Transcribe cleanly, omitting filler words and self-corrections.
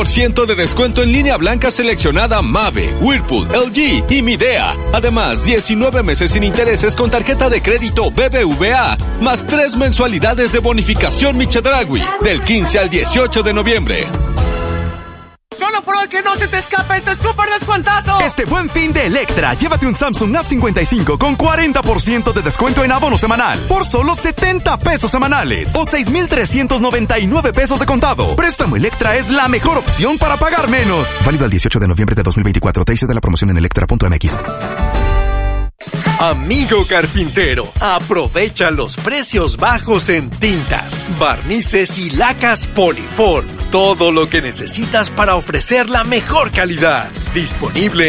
% de descuento en línea blanca seleccionada Mave, Whirlpool, LG y Midea. Además, 19 meses sin intereses con tarjeta de crédito BBVA, más 3 mensualidades de bonificación Chedraui, del 15 al 18 de noviembre. Solo por hoy, que no se te escape este súper descuentazo. Este buen fin de Electra, llévate un Samsung A55 con 40% de descuento en abono semanal por solo 70 pesos semanales o 6,399 pesos de contado. Préstamo Electra es la mejor opción para pagar menos. Válido al 18 de noviembre de 2024. Te de la promoción en electra.mx. Amigo carpintero, aprovecha los precios bajos en tintas, barnices y lacas Poliform. Todo lo que necesitas para ofrecer la mejor calidad. Disponible